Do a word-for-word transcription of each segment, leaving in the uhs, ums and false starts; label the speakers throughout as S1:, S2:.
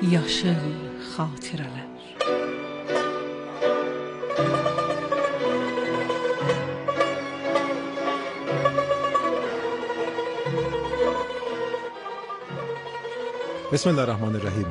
S1: yaşıl xatirələr.
S2: Bismillahirrahmanirrahim.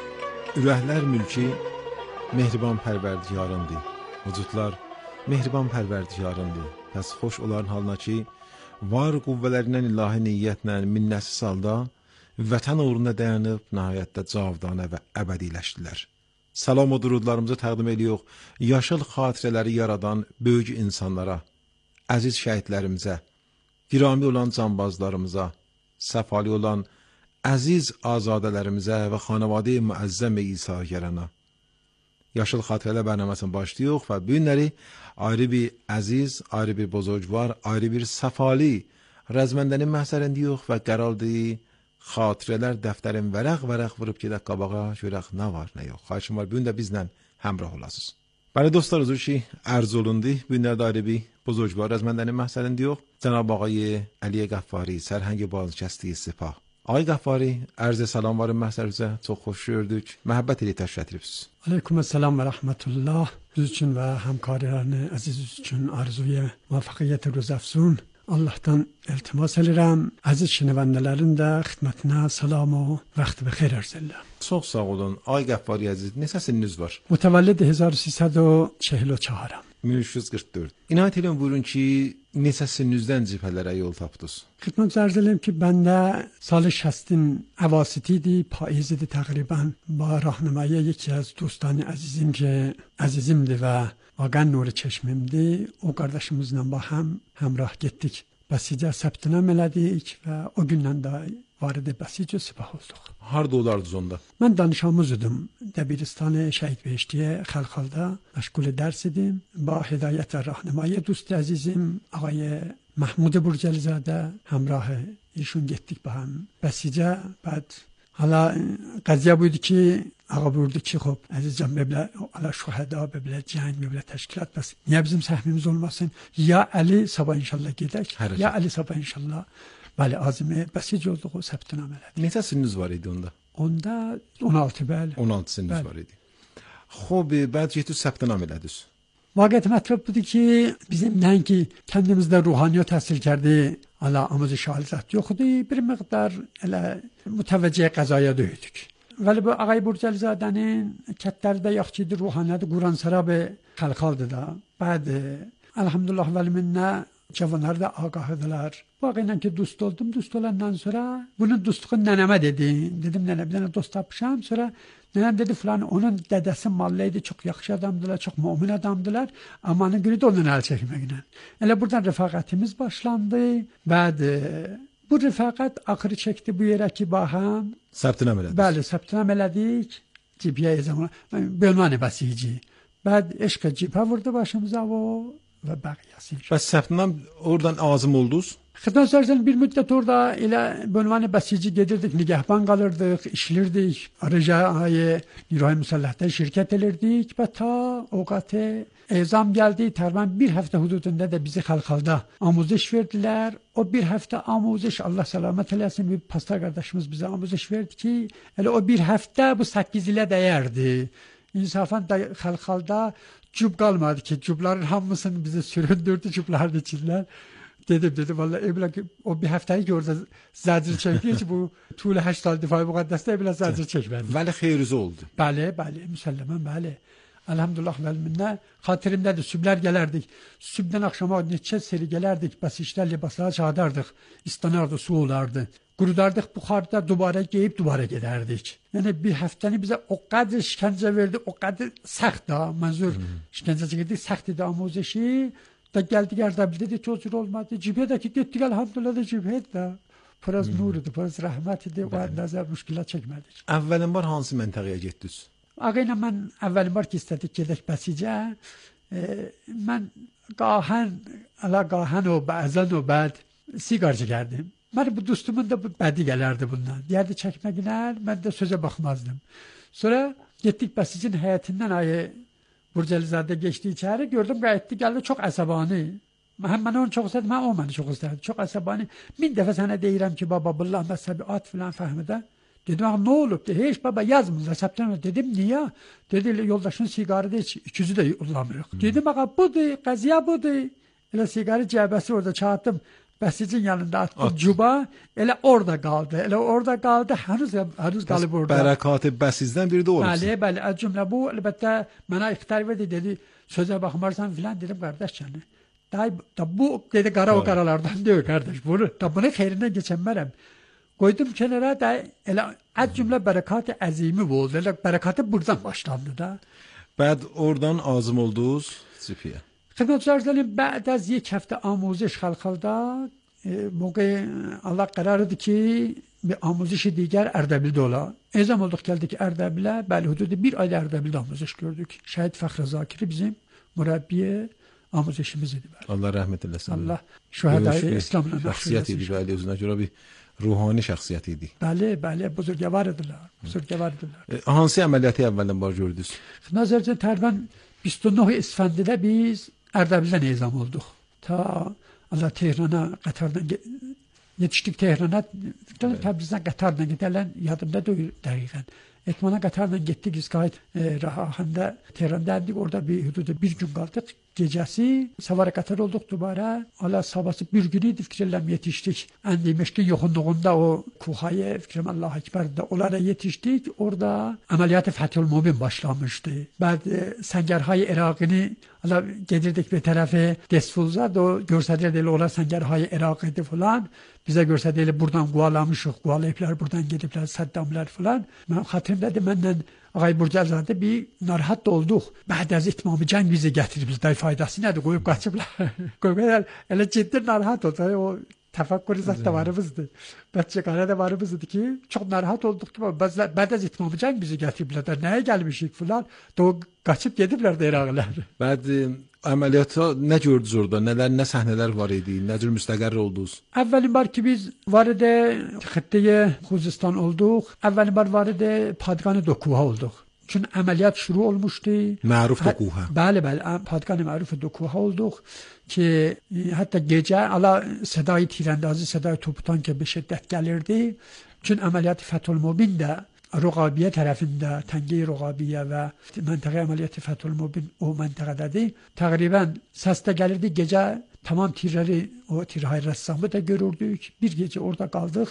S2: Ürəklər mülki mehriban pərverdigarındır. Vücudlar mehriban pərverdigarındır. Pəs xoş olan halına ki, var qüvvələrindən ilahi niyyətlə minnətsiz halda vətən uğrunda dayanıb nəhayətdə cavdanə və əbədiləşdilər. Salam o durudlarımızı təqdim edirik yaşıl xatirələri yaradan böyük insanlara, əziz şəhidlərimizə, girami olan canbazlarımıza, səfali olan əziz azadələrimizə və xanavadə-i müəzzəm İsa gələnə. Yaşıl xatirələr bərnaməsinə başlayıq və bu günləri ayrı bir əziz, ayrı bir bozorgvar, ayrı bir səfali rəzməndənin məhsərindəyik və qərardır xatirələr dəftərin vərəq-vərəq vurub gedək qabağa, görək nə var, nə yox. Xahişim var, bu gün də bizlə həmrah olasınız. Bəli dostlar, huzur ki, ərz olundu. Bu günlərdə ayrı bir bozorgvar rəzməndənin məhsərindəyik. Cənab ağay Əliyə Qəffari, sərhəngi bazıkəstliyi Sepah. Ağay Qəffari, ərz salam varın məhsərinizə, çox xoş gördük. Məhəbbət ilə təşrif edirsiniz.
S3: Aleykümselam və rəhmətullah. Biz üçün və həmkarlarını əziz üçün arzuya muvaffəqiyyət rüzəfsun. Allah'tan iltimas edirəm. Əziz şinivəndələrin də xidmətinə salam və vaxt bixeyr arz edirəm.
S2: Çox sağ olun. Ağay Qəffari əziz, neçə sininiz var?
S3: Mütəvəllid هزار و سیصد و چهل و چهار.
S2: min üç yüz qırx dörd. İnayət edin buyurun ki, neçə sininizdən cibhələrə yol tapdınız?
S3: Xidmət arz edirəm ki, bəndə سال شصتین اواسطی دی پاییز دی تقریبا با راهنمایی یکی از دوستان عزیزیم که عزیزimdi və واقعا نور çeşmimdi. O qardaşımızla با هم همراه getdik. Bəsicə səbtinam elədik və o gündən də vardı Bəsicə Sepah olduq.
S2: Harda olardınız onda?
S3: Mən danışamız idim. Dəbiristan Şəhid Behiştiyə Xəlxalda məşğul dərs idim. Ba hidayət və rahnamaya dost əzizim ağay Mahmud Burcəlizadə həmrah ایشون getdik با هم Bəsicə. بعد حالا قضیه بود که آقا بردی ki خب عزیزم ببله علی شهدا ببله جنگ ببله تشکیلات بس niye bizim sahmimiz olmasın ya Ali sabah inşallah gidek ya Ali sabah inşallah bəli azimi Bəsicə olduq o səbtinam elədik.
S2: Neçə sininiz var idi onda?
S3: Onda on altı bəli.
S2: on altı sininiz var idi. Xob, bəd getdiniz səbtinam elədiniz.
S3: واقعیت مطلب بودی که bizim nəinki kendimizdə ruhaniyat təhsil کرده ala amacı şahizat yoxdu. Bir miqdar elə mütəvəccih qəzaya döydük. Vəli bu ağay Burcəlizadənin kətlərdə yaxçıydı ruhaniyyəti Quransarabı xalqaldı da. Bəd elhamdülillah vəli minnə cavanlar da ağahıdılar. Vaqilə ki dost oldum. Dost olandan sonra bunun dostluğunu nənəmə dedim. Dedim nənə bir dənə dost tapmışam. Sonra nənəm dedi falan onun dədəsi mallıydı. Çox yaxşı adamdılar. Çox mümin adamdılar. Amanın günü də ondan əl çəkməklə. Elə buradan rəfaqətimiz başlandı. Bəd bu rəfaqət axırı çəkdi bu yerə ki baham.
S2: Səbtinam elədiniz.
S3: Bəli, səbtinam elədik. Cibiyə zaman Bölmani Bəsici. Bəd eşq cibhə vurdu başımıza o və bəqiyəsi.
S2: Bəs səbtinam oradan azım oldunuz?
S3: Xidmət sərsən bir müddət orada elə Bölmani Bəsici gedirdik, nigahban qalırdıq, işlirdik. Ricayı Niroy Müsəlləhdə şirkət edirdik və ta ovqatı ezam gəldi. Təqribən bir həftə hududunda da bizi Xəlxalda amuziş verdilər. O bir həftə amuziş Allah səlamət eləsin bir pastor qardaşımız bizə amuziş verdi ki, elə o bir həftə bu səkkiz ilə dəyərdi. İnsafən də Xəlxalda cüb qalmadı ki, cübların hamısını bizi süründürdü cübların içindən. Dedim dedim vallahi ebla ki o bir həftəyi ki orada zəcir çəkdi ki bu tuğlu həştal difai müqəddəsdə ebla zəcir çəkmədi.
S2: Vəli xeyrizi oldu.
S3: Bəli, bəli, müsəlləmən, bəli. Elhamdülillah vəlminnə. Xatirimdədir, süblər gələrdik. Sübdən axşama neçə seri gələrdik, bəs işlər libaslara çağdardıq. İstanardı, su olardı. Qurudardıq buxarda, dubara geyib, dubara gedərdik. Yəni bir həftəni bizə o qədər işkəncə verdi, o qədər səxt da, mənzur işkəncə çəkirdik, səxt idi amuzişi. Da geldik Erdebil dedi ki o cür olmadı. Cibhə də ki getdik elhamdülillah da cibhə də. Biraz nur idi, biraz rəhmət idi. O nəzər müşkilat çəkmədik.
S2: Əvvəlin var hansı məntəqəyə getdiniz?
S3: Ağayla mən əvvəlin var ki istədik gedək Bəsicə. E, mən qahən, əla qahən o bəzən o bəd siqar çəkərdim. Mən bu dostumun da bədi gələrdi bundan. Deyərdi çəkməklə mən də sözə baxmazdım. Sonra getdik Bəsicin həyətindən ayı Burcəlizadə geçdi içəri, gördüm qayıtdı, gəldi çox əsəbani. Həm mən onu çox istədim, mən o məni çox istədim. Çox əsəbani. Min dəfə sənə deyirəm ki, baba, billah məzhəbi at filan fəhmidə. Dedim ne olup? Dedi, hiç baba yazmıyor resepten. Dedim niye? Dedi yoldaşın sigarada hiç ikisi de kullanmıyor. Hmm. Dedim ağa budur, qaziya budur. Elə sigarı cəbəsi orada çağırdım. Bəsicin yanında attım At. cuba. Elə orada qaldı. Elə orada qaldı. Henüz henüz qalıb orada.
S2: Bərəkatı bəsizdən biri də olursa.
S3: Bəli, bəli. Az cümlə bu əlbəttə mənə ixtar verdi dedi. Sözə baxmarsan filan dedim qardaş yəni. Da, da bu dedi qara o qaralardan deyil qardaş. Bunu da bunu xeyrindən keçənmərəm. Qoydum kənara da elə az cümlə bərəkatı əzimi oldu. Elə bərəkatı buradan başlandı da.
S2: Bəd oradan azım oldunuz Cipiyə.
S3: Xidmətçilərim بعد از یک هفته آموزش خلخالda موقع Allah kararıdı ki bir آموزش دیگر Erdebil'de ola. Ezam olduk geldik Erdebil'e. Belli hududu bir ayda Erdebil'de آموزش gördük. Şehit Fəxri Zakiri bizim mürəbbiyə آموزشimiz idi.
S2: Allah rəhmət eləsin.
S3: Allah şühədayı İslamla
S2: şəxsiyyət idi. Bəli, özünə görə bir ruhani şəxsiyyət idi.
S3: Bəli, bəli, buzurgavar idilər. Buzurgavar idilər.
S2: Hansı əməliyyatı əvvəldən baş gördünüz?
S3: Nazarcan təqribən بیست و نه اسفندیده biz Erdebil'den nizam olduk. Ta Allah Tehran'a, Katar'dan yetiştik Tehran'a. Təbrizdən Katar'dan giderler yadımda değil dəqiqən. Etmana Katar'dan gittik biz gayet e, rahanda Tehran'daydık. Orada bir hududa bir gün kaldık. Gecesi Savara Katar olduk dubara. Allah sabahsı bir günüydü fikirlerim yetiştik. Endi Meşkin yokunluğunda o Kuha'ya fikrim Allah-u Ekber'de onlara yetiştik. Orada ameliyat-ı Fethül Mubin başlamıştı. Ben e, Sengerhay Irak'ını Allah gedirdik bir tarafı Desfulza da o görsediler onlar Sengerhay Irak'ıydı falan. Bize görsediler buradan gualamışık. Gualayıplar buradan gidipler Saddamlar falan. Ben hatırımda benden Ağay Burcazade bir narahat da olduk. Bə'd az itmamı cenk bizi getirir. Bizde faydası nedir? Koyup kaçıplar. Koyup öyle ciddi narahat oldu. O tefekkür zaten varımızdı. Betçekane de varımızdı ki çok narahat olduk. Bə'd az itmamı cenk bizi getirdiler. Neye gelmişik falan. Da kaçıp gidipler de Iraklılar.
S2: Bə'd əməliyyata nə gördünüz orada? Nələr, nə səhnələr var idi? Nə cür müstəqərr oldunuz?
S3: Əvvəlin var ki biz vardı xıttəyə Xuzistan olduq. Əvvəlin var vardı Padqanı Dokuha olduq. Çünkü əməliyyat şuru olmuştu.
S2: Məruf Dokuha.
S3: Bəli, bəli. Padqanı Məruf Dokuha olduq. Ki hatta gece ala sedayı tirandazı, sedayı toputan ki bir şiddet gelirdi. Çünkü əməliyyat Fethül Mubin de Rogabiye tarafında, Tengi Rogabiye ve mentıqa ameliyatı Fethül Mubin o mentıqadadır. Təqribən səsdə gelirdi gece tamam tirleri, o tirhay ressamı da görürdük. Bir gece orada kaldık.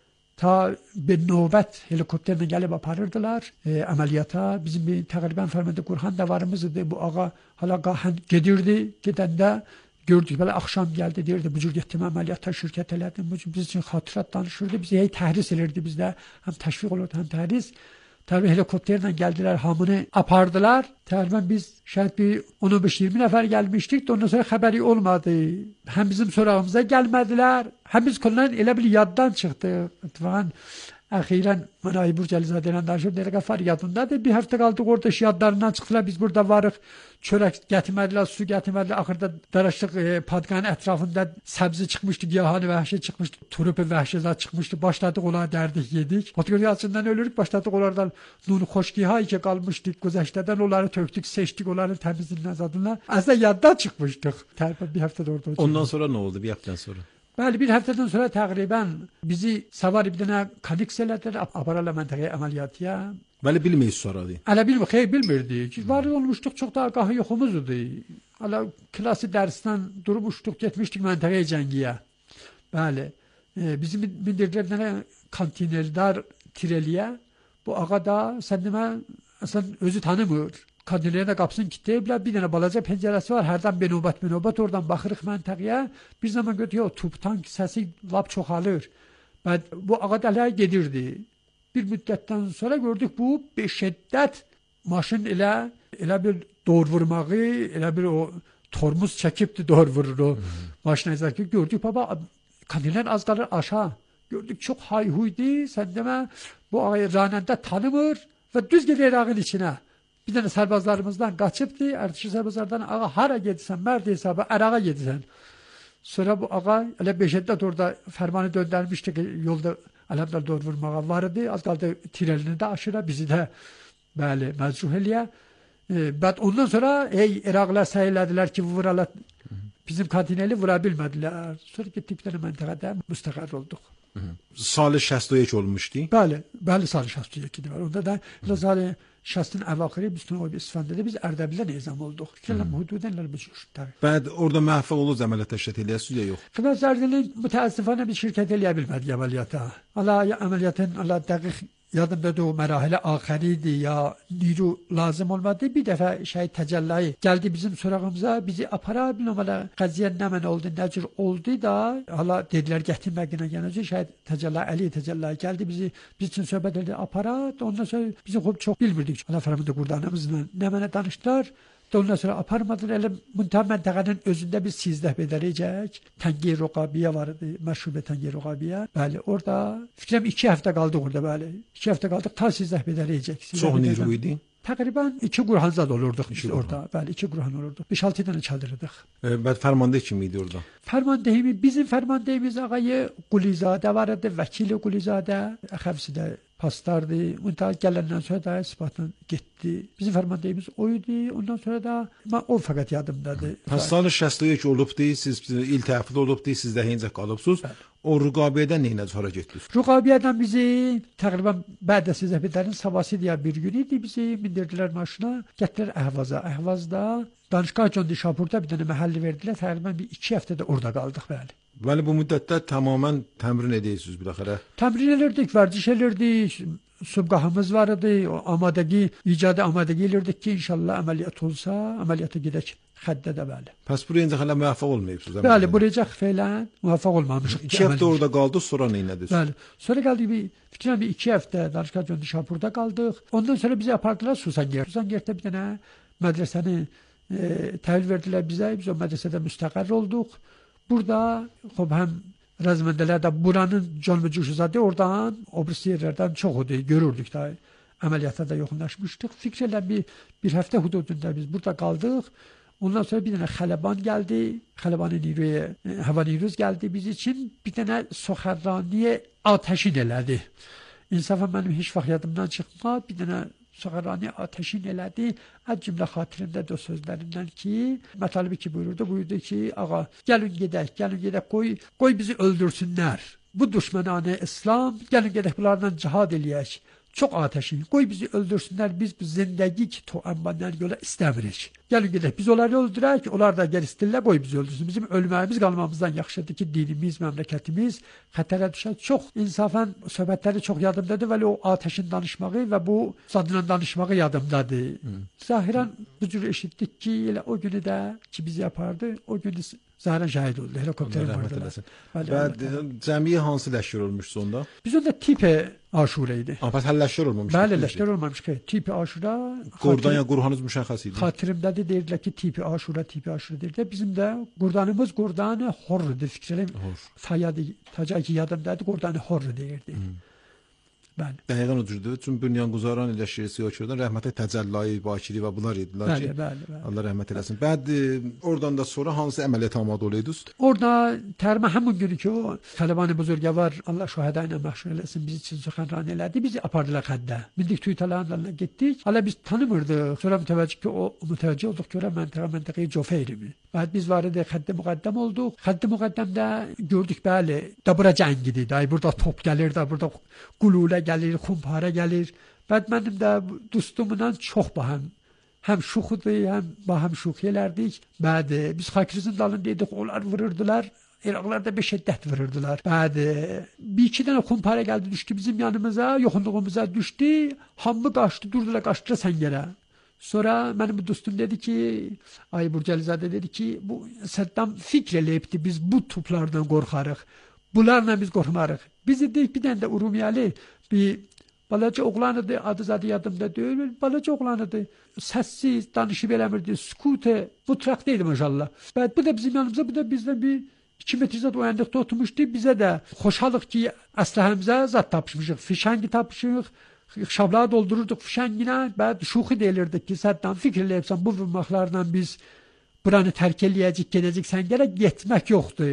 S3: Ta bir nöbet helikopterle gelip aparırdılar e, ameliyata. Bizim bir təqribən Fermende Kurhan da varımızdı. Bu ağa hala qahan gedirdi. Gidende gördük böyle akşam geldi derdi bu cür getdim ameliyata şirket elədim. Bu cür biz için hatırat danışırdı. Bizi hey təhris edirdi bizde. Hem teşvik olurdu hem təhris. Tabii helikopterle geldiler hamını apardılar. Tabii biz şayet bir on beş yirmi nefer gelmiştik. Ondan sonra haberi olmadı. Hem bizim sorağımıza gelmediler. Hem biz konuların elə bir yaddan çıktı. Falan. Ahiren Manay Burcalizade'yle danışıp dedi ki yadındadır. Bir hafta kaldık orada yadlarından çıktılar. Biz burada varıq. Çörek getirmediler, su getirmediler. Ahırda daraştık e, Padganın etrafında sebze çıkmıştı, giyahanı vəhşi çıkmıştı. Turup vəhşiler çıkmıştı. Başladık onlara derdik yedik. Patgörü açından ölürük. Başladık onlardan nunu hoş giyahi ki kalmıştık. Güzeşteden onları töktük, seçtik. Onların temizliğinden zadınlar. Aslında yaddan çıkmıştık. Bir haftada orada.
S2: Ondan sonra ne oldu bir haftadan sonra?
S3: Bəli, bir haftadan sonra təqribən bizi savar bir dənə kadiks elədilər, aparala məntəqəyə əməliyyatya.
S2: Bəli, bilməyiz sonradır.
S3: Ələ bilmir, xeyr bilmirdik. Var olmuşduq, çox da qahı yoxumuz idi. Ələ klasi dərsdən durmuşduq, getmişdik məntəqəyə cəngiyə. Bəli, e, bizi bindirdilər dənə kontineldar tireliyə. Bu ağa da sən demə, sən özü tanımır. Kandilərinə qapısını kilitləyiblər, bir dənə balaca pəncərəsi var, hərdən benobət benobət oradan baxırıq məntəqəyə. Bir zaman gördük, o tubtan səsi lap çoxalır. Və bu ağa dələ gedirdi. Bir müddətdən sonra gördük, bu bir şiddət maşın elə, elə bir doğru vurmağı, elə bir o tormuz çəkibdi, doğru vurur o maşına izlərkə. Gördük, baba, kandilərin az qalır aşağı. Gördük, çox hayhuydu, sən demə, bu ağı ranəndə tanımır və düz gedir ağın içinə. Bir tane serbazlarımızdan kaçıptı. Ertesi serbazlardan ağa hara gidirsen, mərd hesabı Irak'a gidirsen. Sonra bu ağa elə beşeddet orada fermanı döndürmüştü ki yolda alemler doğru vurmağa vardı. Az kaldı tirelini de aşıra bizi de bəli məcruh eləyə. E, ben ondan sonra ey Iraklılar sayıladılar ki vuralar bizim kontineli vurabilmediler. Sonra gittik bir tane mentekede müstakar olduk.
S2: سال شصت و یک olmuşdu.
S3: بله بله سال شصت و یک idi var. Onda da سال şəstin əvaxiri biz Tünov İsfəndədə biz Ərdəbildə nizam olduq. Fikirləm hüdudənlər bu cür.
S2: Bəd orada müvəffəq oldu əməliyyat təşkil eləyəsiniz ya yox?
S3: Xidmət Zərdili mütəəssifانه bir şirkət eləyə bilmədik əməliyyata. Allah əməliyyatın Allah dəqiq yadımdadır o mərahil axiriydi ya niru lazım olmadı. Bir dəfə şey təcəllayı gəldi bizim sorağımıza, bizi apara bilmələ qəziyə nə mən oldu, nə cür oldu da hala dedilər gətirməyinə gələcək şey təcəllayı Əli təcəllayı gəldi bizi biz üçün söhbət etdi apara. Ondan sonra bizi xop çox bilmirdik. Allah fərmanında qurdanımızla nə mənə danışdılar. Ondan sonra aparmadılar. Elə müntəhə məntəqənin özündə biz sizləh bedələyəcək. Təngi Rüqabiyə var idi. Məşhur Təngi Rüqabiyə. Bəli, orada fikrəm iki həftə qaldıq orada, bəli. iki həftə qaldıq ta sizləh bedələyəcək.
S2: Çox niru idi.
S3: Təqribən iki qurhanzad olurduq biz orada. Bəli, iki qurhan olurduq. beş altı dənə çadırdıq.
S2: Bəd fərmanda kim idi orada?
S3: Fərmandehimiz bizim fərmandehimiz ağayı Qulizadə var idi. Vəkili Qulizadə. Əxəvsi də pastardı. Müntəhə gələndən sonra da isbatla getdi. Bizim fərmandehimiz o idi. Ondan sonra da mən o fəqət yadımdadır.
S2: Pəs salı şəst və یک olubdu. Siz il təfil olubdu. Siz də hincə qalıbsınız. O Rüqabiyyədən neynə sonra getdiniz?
S3: Rüqabiyyədən bizi təqribən bədə sizə bedərin sabahı deyə bir gün idi bizi mindirdilər maşına. Getdilər Əhvaza. Əhvazda Danışqah Condi Şapurda bir dənə məhəlli verdilər. Təqribən bir iki həftə də orada qaldıq bəli.
S2: Bəli bu müddətdə tamamən təmrin edirsiniz biləxərə.
S3: Təmrin edirdik, vərdiş edirdik. Subqahımız var idi. Amadəgi, icadı amadəgi edirdik ki, inşallah əməliyyat olsa, əməliyyata gedək xəddə də bəli.
S2: Pəs buraya incə hələ müvəffəq olmayıbsınız.
S3: Bəli, buraya fələn müvəffəq olmamışıq.
S2: iki həftə orada qaldıq, sonra neynədiniz?
S3: Bəli. Sonra gəldik bir fikirəm bir iki həftə Danışqah Condi Şapurda qaldıq. Ondan sonra bizi apardılar Susangert. Susangerddə bir dənə mədrəsəni e, təhvil verdilər bizə. Biz o mədrəsədə müstəqər olduq. Burada xop həm rəzməndələr də buranın canlı cuşuzadı oradan o birisi yerlərdən çox idi. Görürdük də əməliyyata da yoxunlaşmışdıq. Fikirlə bir bir həftə hududunda biz burada qaldıq. Ondan sonra bir dənə Xələban gəldi. Xələbanın niruya, hava niruz gəldi biz üçün. Bir dənə soxarraniyə ateşin elədi. İnsafən mənim heç vaxt yadımdan çıxmaz. Bir dənə soxarraniyə ateşin elədi. Az cümlə xatirimdə də o sözlərindən ki, mətalibi ki buyurdu. Buyurdu ki, ağa, gəlin gedək, gəlin gedək, qoy, qoy bizi öldürsünlər. Bu düşmənanə İslam, gəlin gedək bunlarla cihad eləyək. Çox ateşin. Qoy bizi öldürsünlər. Biz bu zindəgi ki, toəmbandan yola istəmirik. Gəlin gedək. Biz onları öldürək. Onlar da gəl istirlər. Qoy bizi öldürsün. Bizim ölməyimiz qalmamızdan yaxşıdır ki, dinimiz, məmləkətimiz xətərə düşər. Çox insafən söhbətləri çox yadımdadır. Vəli o ateşin danışmağı və bu zadla danışmağı yadımdadır. Hmm. Zahirən bu cür eşitdik ki, elə o günü də ki biz yapardı. O günü Zahirən şəhid oldu. Helikopterin vardı.
S2: Və cəmiyə hansı ləşkər olmuşdu onda?
S3: Biz onda tipi Aşura idi.
S2: Amma hələ ləşkər olmamışdı.
S3: Bəli, ləşkər olmamışdı. Tipi Aşura.
S2: Qurdan ya qurhanız müşəxəs idi.
S3: Xatirimdə də deyirlər ki, tipi Aşura, tipi Aşura deyirlər. Bizim də qurdanımız qurdanı horrdur fikrim. Tayadı, tacaki yadımdadır. Qurdanı horr deyirdi. Hmm. Bəli.
S2: Dəqiqən o cürdür. Çünki bünyanquzaran ilə şirisi yoxurdan rəhmətə təcəllayı, bakiri və bunlar idilər ki,
S3: bəli, bəli, bəli.
S2: Allah rəhmət eləsin. Bəd oradan da sonra hansı əməliyyat amadə olaydınız?
S3: Orada tərmə həmin günü ki, o Xələban-ı Buzurgəvar Allah şəhədə ilə məşğul eləsin, bizi üçün süxənran elədi, bizi apardılar xəddə. Bindik Tüytəlanlarla getdik. Hala biz tanımırdıq. Sonra mütəvəccüh ki, o mütəvəccüh olduq ki, məntəqə məntəqəyi Cofeyrimi. Bəd biz var idi, xəddə müqəddəm olduq. Xəddə müqəddəmdə gördük, bəli, da bura cəngidir. Da burada top gəlir, da burada qululə gəlir, xumpara gəlir. Bəd mənim də dostumla çox bahəm həm şuxudur, həm bahəm şuxi elərdik. Bəd biz Xakrizin dalındaydık, onlar vururdular. Iraqlar da bir şiddət vururdular. Bəd bir iki dənə xumpara gəldi, düşdü bizim yanımıza, yoxunluğumuza düşdü. Hamı qaçdı, durdular, qaçdılar səngərə. Sonra mənim bu dostum dedi ki, Ay Burcəlizadə dedi ki, bu Səddam fikr eləyibdi, biz bu toplardan qorxarıq. Bunlarla biz qorxmarıq. Biz dedik bir dənə də Urumiyəli bir balaca oğlan idi, adı zadı yadımda deyil, balaca oğlan idi. Səssiz, danışıb eləmirdi, skute, mutlaqdaydı maşallah. Bəd bu da bizim yanımıza, bu da bizdən bir iki metrizat o yandıqda oturmuşdu. Bizə də xoşalıq ki, əsləhəmizə zat tapışmışıq, fişəngi tapışıq. Şablağı doldururduq fişənginə. Bəd şuxi deyilirdik ki, Səddam fikr eləyibsən, bu vurmaqlarla biz buranı tərk eləyəcək, gedəcək səngərə, getmək yoxdur.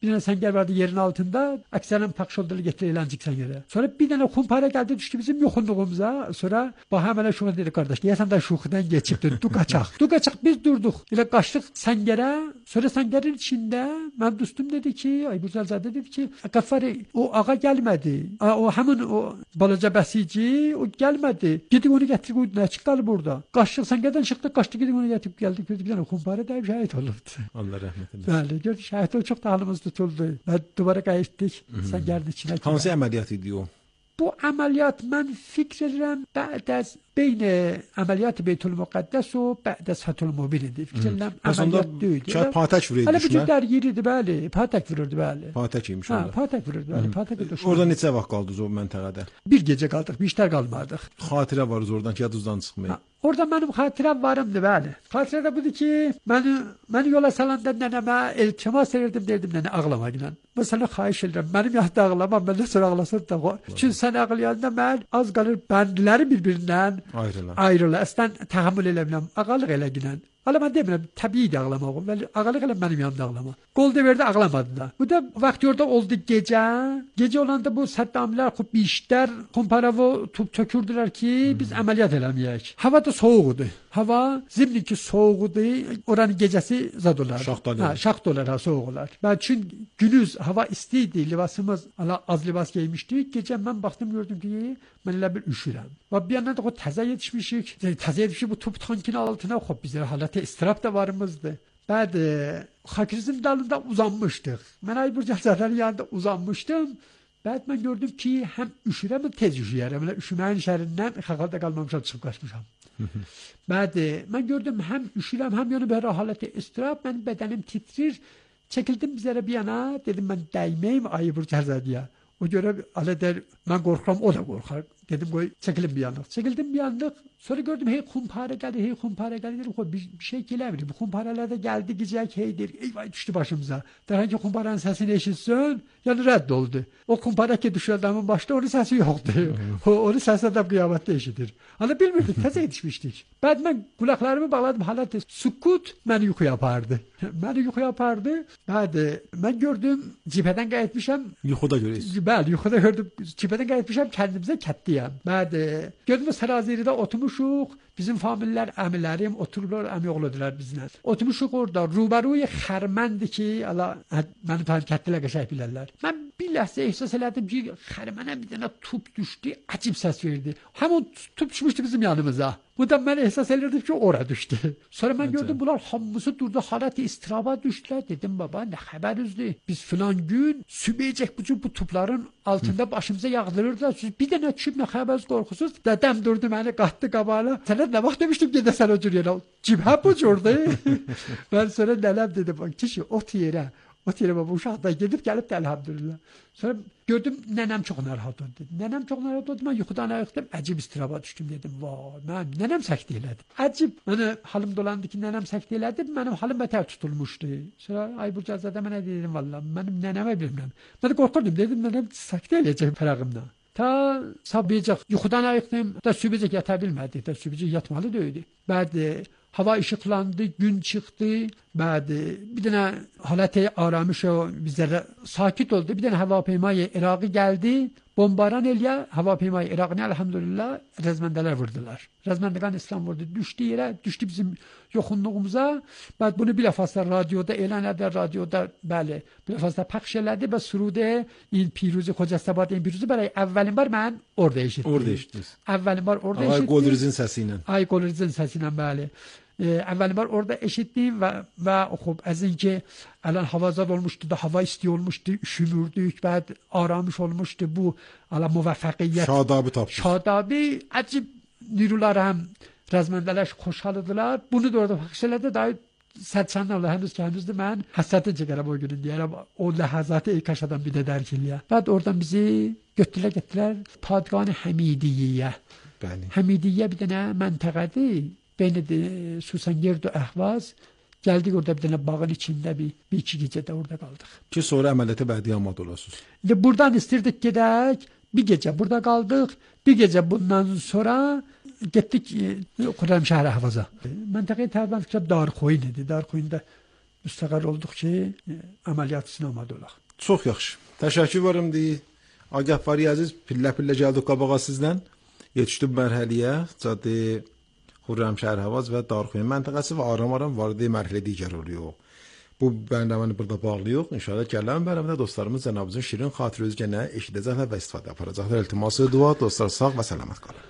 S3: Bir tane səngər vardı yerin altında. Əksərən paqş oldular getiriləncik səngərə. Sonra bir dənə kumpara geldi düştü bizim yoxunluğumuza. Sonra baha mənə şuna dedi kardeş. Deyəsən də şuxudan geçibdir. Du qaçaq. Du qaçaq biz durduq. Elə qaçdıq səngərə. Sonra səngərin içində mən dostum dedi ki, Aybuzəlzadə dedi ki, Qəffari o ağa gəlmədi. O həmin o balaca bəsici o gəlmədi. Gedib onu gətirib qoydu. Nə çıxdı burada? Qaçdıq səngərdən çıxdıq, qaçdıq gedib onu gətirib gəldik. Bir dənə kumpara dəyib şəhid olubdu.
S2: Allah rəhmət eləsin.
S3: Bəli, gördük şəhid oldu, çox da halımız tutuldu. Və duvara qayıtdıq səngərin içinə.
S2: Hansı əməliyyat idi o?
S3: Bu əməliyyat mən fikr edirəm bəd az beyn əməliyyat Beytül Müqəddəs və bəd az Fəthül Mübin idi. Fikr edirəm əməliyyat deyildi.
S2: Şəhid Patək vururdu.
S3: Hələ bir cür dərgir idi, bəli. Patək vururdu, bəli.
S2: Patək imiş
S3: Ha,
S2: orada.
S3: Patək vururdu, bəli. Patək idi.
S2: Orada neçə vaxt qaldınız o məntəqədə?
S3: Bir gecə qaldıq, bir işlər qalmadıq.
S2: Xatirə var oradan ki, yadınızdan çıxmayın.
S3: Orada mənim xatirəm varımdı, bəli. Xatirə də budur ki, məni məni yola salanda nənəmə iltimas edirdim, derdim nənə ağlama ilə. Mən sənə xahiş edirəm, mənim yaxda ağlama, məndən sonra ağlasın da. Çünki sən ağlayanda mən az qalır bəndləri bir-birindən
S2: Ayrılar.
S3: ayrılır. Əslən təhammül eləmirəm, ağalıq elə ginən. Hala mən demirəm, təbii də ağlamağım, bəli, ağalıq elə mənim yanımda ağlama. Qol deverdə ağlamadı da. Bu da vaxt orada oldu gecə. Gecə olanda bu səddamilər xub işlər, komparavo tub tökürdülər ki, biz əməliyyat eləməyək. Hava da soğuk idi. Hava zimni ki soğuk idi. Oranın gecəsi zad olar.
S2: Şaxta
S3: Ha, şaxta olar, ha, soğuk olar. Ben çünkü günüz hava isti idi, libasımız ala az libas giymişdik. Gecə mən baxdım gördüm ki, mən elə bir üşürəm. Və bir yandan da o təzə yetişmişik. Təzə yetişmişik bu tub tankın altına xub bizə halatı istirap da varımızdı. Bəd Xakrizin dalında uzanmışdıq. Mən Aybuzəlzadənin yanında uzanmışdım. Bəd mən gördüm ki, həm üşürəm, həm tez üşüyərəm. Elə üşüməyin şərindən xəqalda qalmamışam, çıxıb qaçmışam. Bəd mən gördüm həm üşürəm, həm yanı bir halatı istirap. Mənim bədənim titrir. Çəkildim bizlərə bir yana. Dedim mən dəyməyim Aybuzəlzadəyə. O görə ala der, mən qorxuram, o da qorxar. Dedim qoy çəkilim bir yanlıq. Çəkildim bir yanlıq. Sonra gördüm hey kumpara gəldi, hey kumpara gəldi. Dedim qoy bir, bir şey eləmir. Bu kumparalar da gəldi gecək heydir. Eyvay düşdü başımıza. Daha ki kumparanın səsini eşitsin, yəni rədd oldu. O kumpara ki düşür adamın başında onun səsi yoxdur. O onun səsi adam qiyamətdə eşidir. Hala bilmirdik, təzə yetişmişdik. Bəd mən qulaqlarımı bağladım, halat sükut məni yuxuya apardı. Məni yuxuya apardı. Bəd mən gördüm cibhədən qayıtmışam.
S2: Yuxuda görürsünüz.
S3: Bəli, yuxuda gördüm. Cibhədən qayıtmışam, kəndimizə kətdiyəm. Bəd gördüm Səraziridə oturmuşuq. Bizim famillər, əmilərim otururlar, əmi oğludular bizlə. Oturmuşuq orada. Rubaruy xərməndi ki, ala mənim tanım kətdilə qəşəng bilərlər. Mən bir ləhzə ehsas elədim ki, xərmənə bir dənə tup düşdü, acib səs verdi. Həmin tup düşmüşdü bizim yanımıza. Bu da mən ehsas edirdim ki, ora düşdü. Sonra mən gördüm bunlar hamısı durdu, halat-ı istiraba düşdülər. Dedim baba, nə xəbərizdir? Biz filan gün sübeyəcək bu cür bu tupların altında başımıza yağdırırdılar. Siz bir dənə düşüb nə xəbəriz qorxusuz? Dədəm durdu məni qatdı qabağına. Sənə nə vaxt demişdim gedəsən o cür yerə? Cibhə bu cürdür. Mən sonra nələm dedim, kişi ot yerə. O tələbə bu uşaq da gedib gəlib də elhamdülillah. Sonra gördüm nənəm çox narahat oldu. Nənəm çox narahat oldu. Mən yuxudan ayıqdım, əcib istiraba düşdüm dedim. Vay, mən nənəm səkt elədi. Əcib. Mənə halım dolandı ki, nənəm səkt elədi. Mənim halım bətər tutulmuşdu. Sonra Aybuzəlzadə mənə dedim vallahi, mənim nənəmə bilmirəm. Mən qorxurdum, dedim nənəm səkt eləyəcək fərağımdan. Ta sabiyəcək yuxudan ayıqdım. Da sübəcək yata bilmədik. Da sübəcək yatmalı deyildi. Bəd hava ışıqlandı, gün çıxdı. Bəd bir dənə halət-i aramış o bizlərə sakit oldu. Bir dənə hava-peymayı İraqı gəldi. Bombaran eləyə hava-peymayı İraqını elhamdülillah rəzməndələr vurdular. Rəzməndəqan İslam vurdu. Düşdü yerə, düşdü bizim yoxunluğumuza. Bəd bunu bir ləfaslar radioda elan edə, radioda bəli, bir ləfaslar pəxş elədi və surudə in piruzi Xocəsəbad in piruzi bəli əvvəlin var mən orada eşitdim.
S2: Orada eşitdiniz.
S3: Əvvəlin var orada eşitdim.
S2: Ay Qolrizin səsi ilə.
S3: Ay Qolrizin səsi ilə bəli. Əvvəlin var orada eşitdim və və xub az inki alan havazad olmuşdu da hava isti olmuşdu, üşümürdük, bəd aramış olmuşdu bu ala müvəffəqiyyət.
S2: Şadabı tapdı.
S3: Şadabı acib nürular həm rəzməndələr xoşhalıdılar. Bunu da orada fəxşələdə daha sədçanlı Allah henüz ki henüzdür mən həsrətin çəkərəm o günün deyərəm. O ləhazatı ilk aşadan bir də dərkiliyə. Bəd oradan bizi götürlər getdilər Padğan Həmidiyyə.
S2: Bəli.
S3: Həmidiyyə bir dənə məntəqədir. Beni de Susangerd ve Ahvaz geldik orada bir tane bağın içinde bir, bir iki gece de orada kaldık.
S2: Ki sonra əməliyyata bədi amad olasınız.
S3: De buradan istirdik gedək. Bir gece burada kaldık. Bir gece bundan sonra gittik Xürrəmşəhər Ahvaza. Məntəqəyə təbən fikir Darxoyun idi. Darxoyunda müstəqil olduq ki, əməliyyat üçün amadə olaq.
S2: Çox yaxşı. Təşəkkür varım deyi. Agahvari Əziz, pillə-pillə gəldik qabağa sizdən. Yetişdik mərhələyə, Cadə Xürrəmşəhər Havaz və Darxuyan məntəqəsi və aram-aram vardı mərhələ digər oluyor. Bu bərnaməni burada bağlıyıq. İnşallah gələn bərnamada dostlarımız cənabımızın şirin xatirəsi gənə eşidəcəklər və istifadə aparacaqlar. İltiması dua, dostlar sağ və salamat qalın.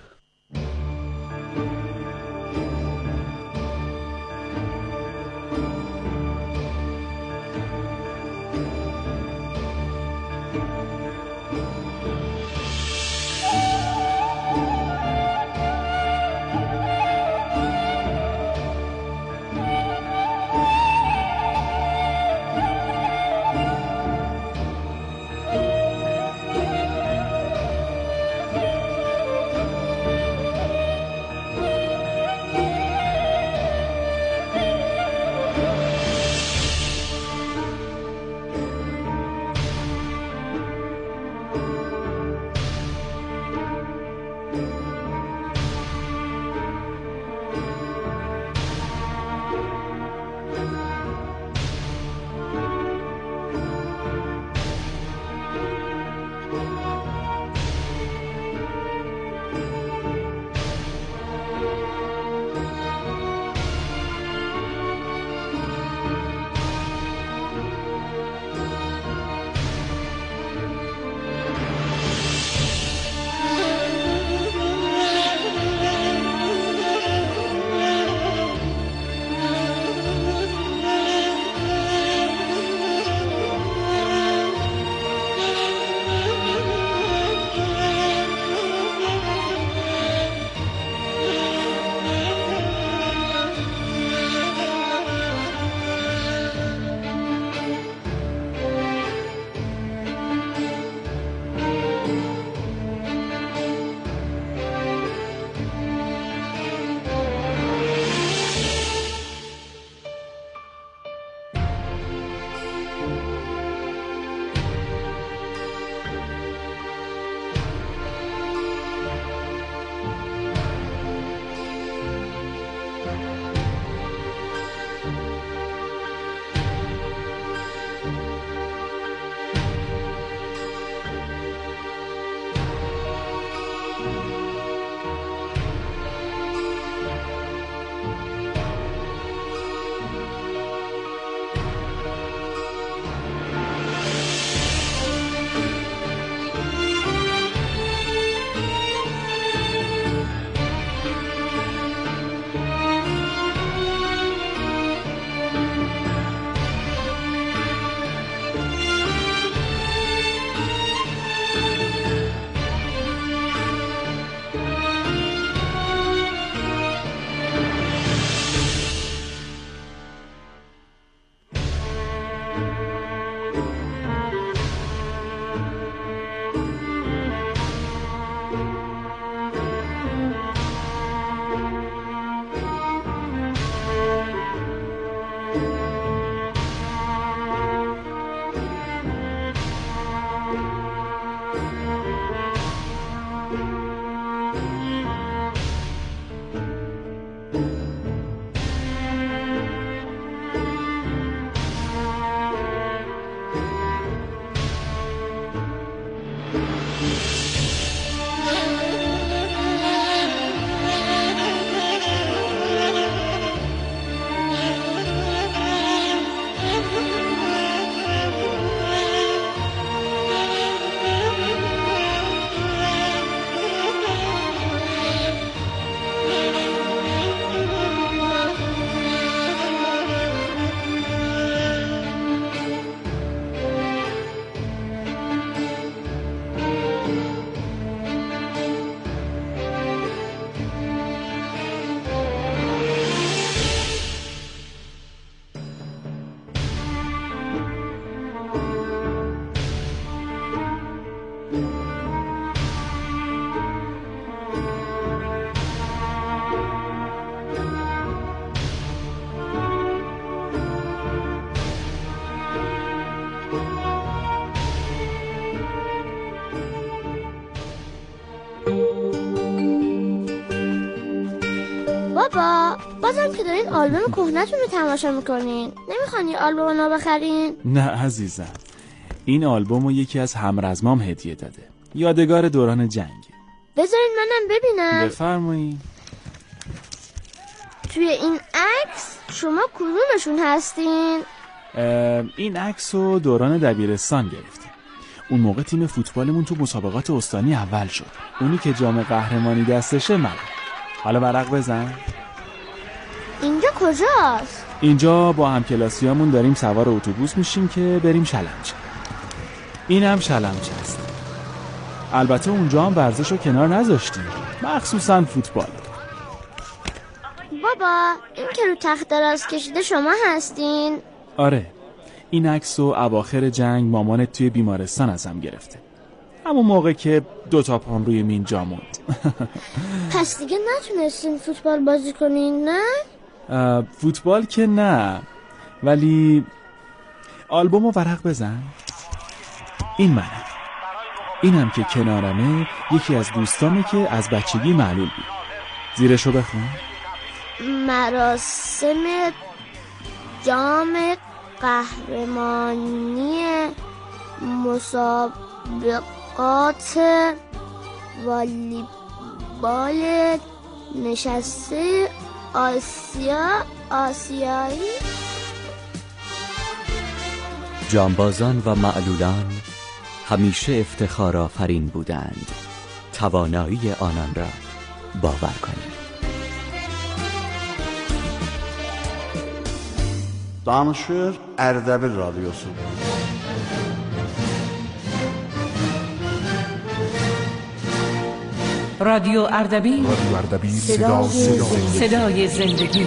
S4: بابا بازم که دارین آلبوم کهنه‌تون رو تماشا میکنین، نمیخوان یه آلبوم نو بخرین؟
S5: نه عزیزم، این آلبوم رو یکی از همرزمام هدیه داده، یادگار دوران جنگ.
S4: بذارین منم ببینم.
S5: بفرمایید.
S4: توی این عکس شما کدومشون هستین؟
S5: این عکس رو دوران دبیرستان گرفتیم. اون موقع تیم فوتبالمون تو مسابقات استانی اول شد. اونی که جام قهرمانی دستشه من. حالا ورق بزن.
S4: اینجا کجاست؟
S5: اینجا با همکلاسیامون داریم سوار اتوبوس میشیم که بریم شلمچه. اینم شلمچه است. البته اونجا هم ورزش رو کنار نذاشتیم، مخصوصا فوتبال.
S4: بابا این که رو تخت دراز کشیده شما هستین؟
S5: آره، این عکس رو اواخر جنگ مامانت توی بیمارستان ازم گرفته، همون موقع که دوتا پام روی مین جا موند.
S4: پس دیگه نتونستین فوتبال بازی کنین نه؟
S5: فوتبال که نه، ولی آلبومو ورق بزن. این منم. اینم که کنارمه یکی از دوستامه که از بچگی معلول بود. زیرشو بخون.
S4: مراسم جام قهرمانی مسابقات والیبال نشسته آسیا آسیایی.
S6: جانبازان و معلولان همیشه افتخار آفرین بودند. توانایی آنان را باور کنید.
S7: Danışır Ərdəbil radiosu.
S1: رادیو اردبیل،
S8: رادیو اردبیل
S1: صدای,
S8: صدای,
S1: صدای زندگی.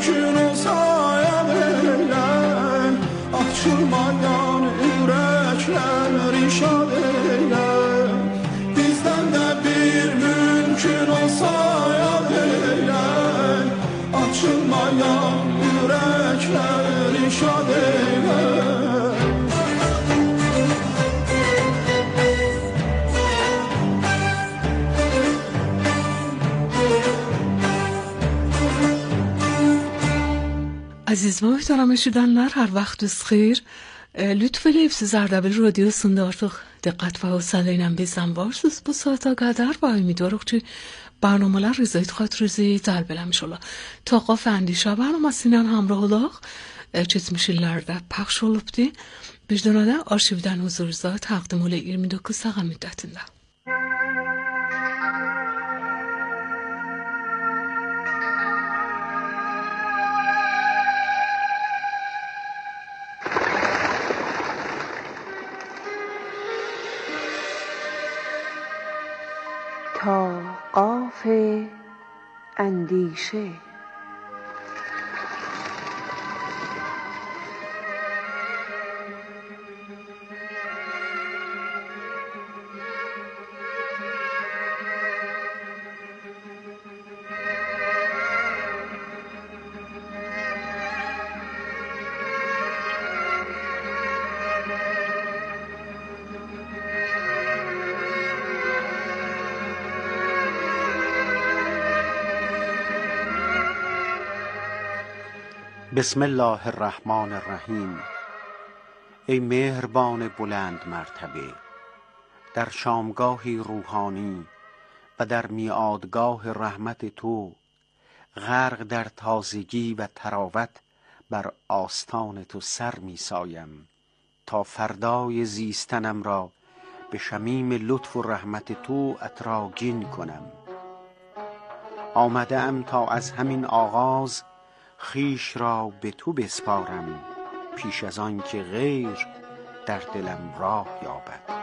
S8: mümkün olsa eylən, açılmayan ürəklər işad eylən. Bizdən də bir mümkün olsa eylən, açılmayan ürəklər işad eylən.
S9: Aziz ve muhterem eşidenler, her vaktiniz hayır. Lütfen hepsi Zardabel radyosunda artık dikkat ve حوصله bizden varsınız bu saate kadar ve امیدوارم که برنامه‌lar رضایت خاطرزی dalbelem inşallah. Taqaf اندیشه برنامه‌sinin همراه olaq. Keçmiş illərdə pəxş olubdu. Bir dənə də arşivdən huzurunuza təqdim ola iyirmi doqquz saat müddətində.
S10: تا قاف اندیشه.
S7: بسم الله الرحمن الرحیم. ای مهربان بلند مرتبه، در شامگاهی روحانی و در میعادگاه رحمت تو غرق در تازگی و تراوت بر آستان تو سر می سایم تا فردای زیستنم را به شمیم لطف و رحمت تو اتراگین کنم. آمده ام تا از همین آغاز خیش را به تو بسپارم، پیش از آن که غیر در دلم راه یابد.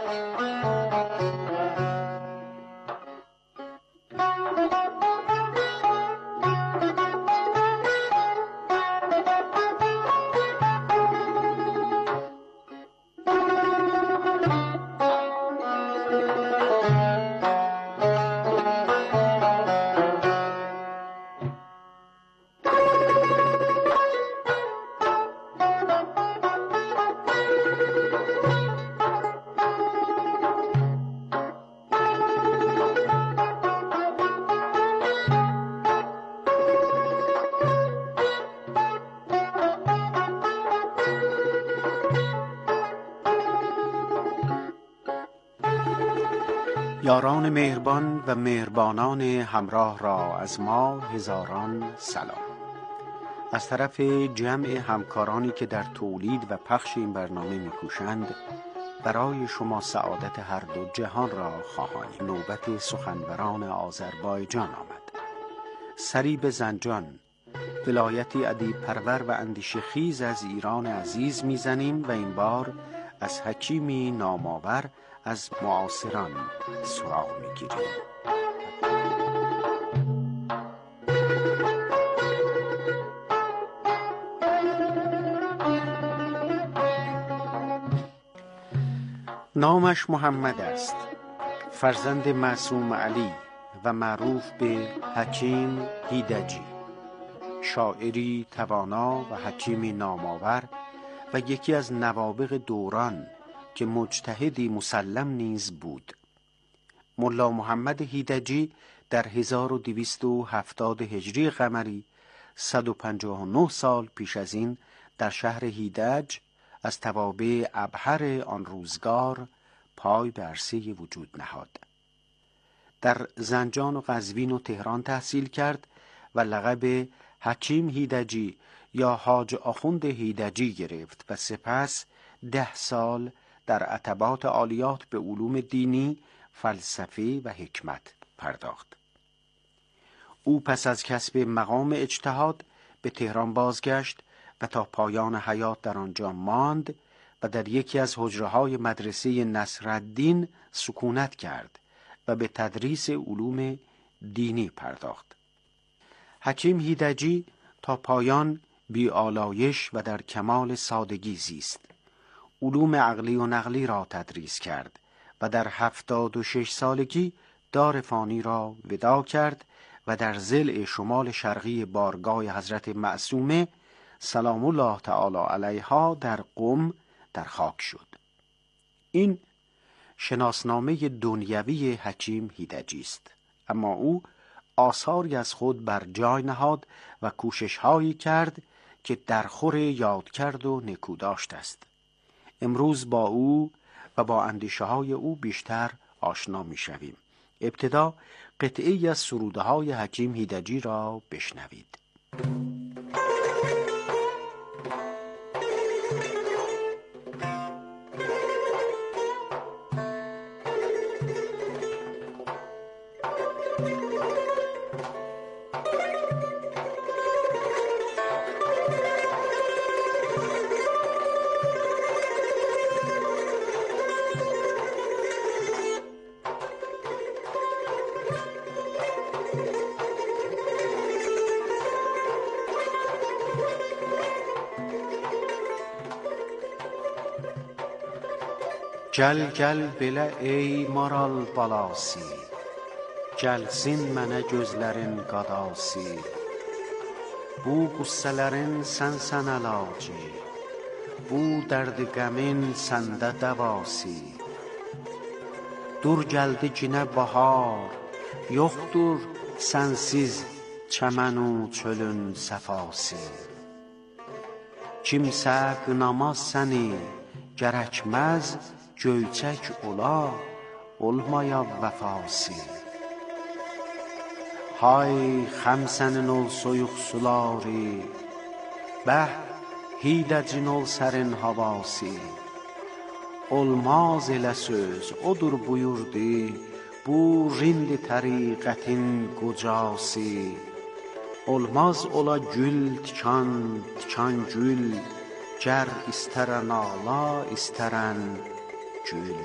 S7: یاران مهربان و مهربانان همراه را از ما هزاران سلام. از طرف جمع همکارانی که در تولید و پخش این برنامه می‌کوشند برای شما سعادت هر دو جهان را خواهانیم. نوبت سخنوران آذربایجان آمد. سری به زنجان، ولایتی ادیب پرور و اندیشه خیز از ایران عزیز میزنیم و این بار از حکیمی نامآور از معاصران سراغ میگیریم. نامش محمد است، فرزند معصوم علی و معروف به حکیم هیدجی، شاعری توانا و حکیمی نامآور و یکی از نوابغ دوران که مجتهدی مسلم نیز بود. ملا محمد هیدجی در هزار و دویست و هفتاد هجری قمری صد و پنجاه و نه سال پیش از این در شهر هیدج از توابع ابهر آن روزگار پای به عرصه وجود نهاد. در زنجان و قزوین و تهران تحصیل کرد و لقب حکیم هیدجی یا حاج آخوند هیدجی گرفت و سپس ده سال در عتبات عالیات به علوم دینی، فلسفه و حکمت پرداخت. او پس از کسب مقام اجتهاد به تهران بازگشت و تا پایان حیات در آنجا ماند و در یکی از حجره‌های مدرسه نصرالدین سکونت کرد و به تدریس علوم دینی پرداخت. حکیم هیدجی تا پایان بی آلایش و در کمال سادگی زیست. علوم عقلی و نقلی را تدریس کرد و در هفتاد و شش سالگی دار فانی را وداع کرد و در ضلع شمال شرقی بارگاه حضرت معصومه سلام الله تعالی علیها در قم در خاک شد. این شناسنامه دنیوی حکیم هیدجی است، اما او آثاری از خود بر جای نهاد و کوشش‌هایی کرد که درخور یاد کرد و نکوداشت است. امروز با او و با اندیشه‌های او بیشتر آشنا می‌شویم. ابتدا قطعه‌ای از سروده‌های حکیم هیدجی را بشنوید. Gəl gəl belə ey maral balası, gəlsin mənə gözlərin qadası. Bu qüssələrin sənsən əlacı, bu dərdi qəmin səndə dəvası. Dur gəldi ginə bahar, yoxdur sənsiz çəmən u çölün səfası. Kimsə qınamaz səni, gərəkməz göyçək ola, olmaya vəfası. Hay xəm sənin ol soyuq suları, bəh hidəcin ol sərin havası. Olmaz elə söz, odur buyurdu, bu rindi təriqətin qocası. Olmaz ola gül tikan, tikan gül, gər istərən ağla, istərən gül.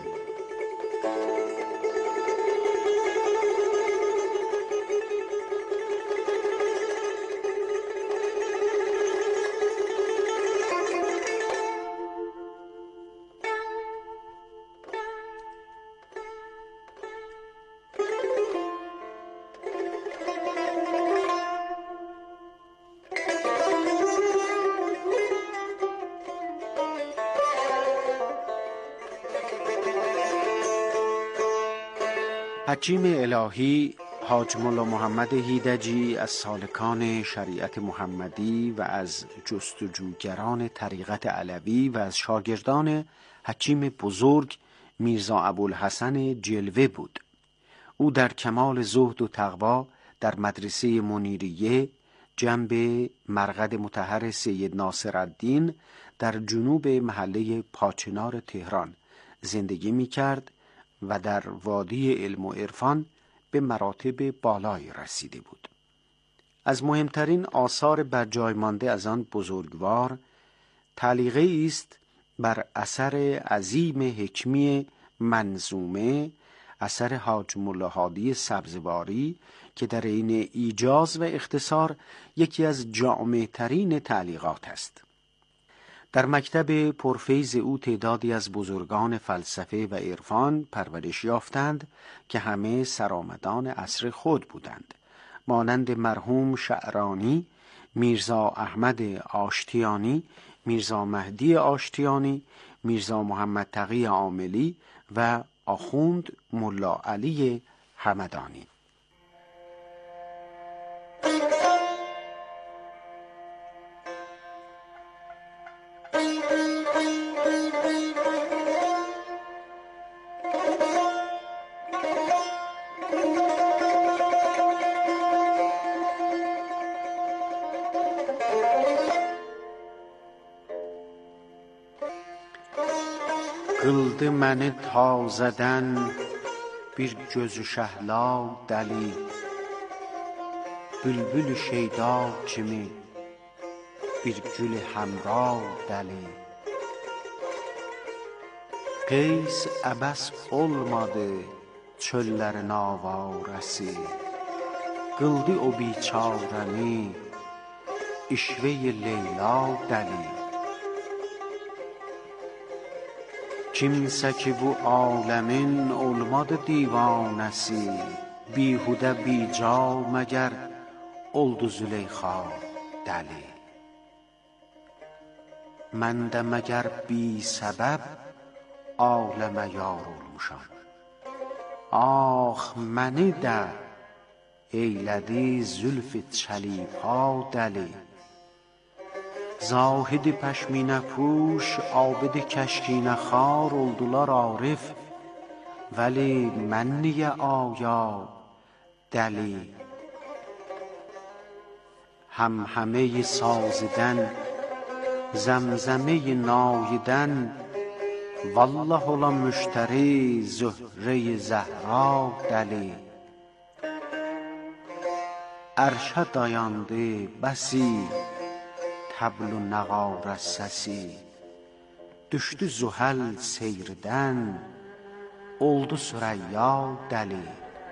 S7: حکیم الهی حاج مولا محمد هیدجی از سالکان شریعت محمدی و از جستجوگران طریقت علوی و از شاگردان حکیم بزرگ میرزا ابوالحسن جلوه بود. او در کمال زهد و تقوا در مدرسه منیریه جنب مرقد مطهر سید ناصرالدین در جنوب محله پاچنار تهران زندگی می کرد و در وادی علم و عرفان به مراتب بالایی رسیده بود. از مهمترین آثار بر جای مانده از آن بزرگوار تعلیقه است بر اثر عظیم حکمی منظومه، اثر حاج مولا هادی سبزواری که در این ایجاز و اختصار یکی از جامع‌ترین تعلیقات است. در مکتب پرفیض او تعدادی از بزرگان فلسفه و عرفان پرورش یافتند که همه سرآمدان عصر خود بودند، مانند مرحوم شعرانی، میرزا احمد آشتیانی، میرزا مهدی آشتیانی، میرزا محمد تقی عاملی و آخوند ملا علی حمدانی. Qıldı məni tazədən bir gözü şəhla dəli, bülbül şeyda kimi bir gül həmra dəli. Qeys əbəs olmadı çöllərin avarəsi, qıldı o biçarəni işve Leyla deli. Kimse ki bu alemin olmadı divanesi, بیهوده بی جا مگر oldu Züleyxa deli. من de مگر بی سبب عالم یار olmuşam. آخ منی de eylədi zülf çلیپا deli. زاهد پشمینه پوش عابد کشکینه خوار oldular عارف، ولی من niye آیا deli. هم همه سازدن زمزمه نایدن، والله ola müşteri Zühre-i Zehra deli. عرشه dayandı bəsi təbl-ü nəğarə səsi، düşdü Zühəl seyrdən oldu Süreyya deli.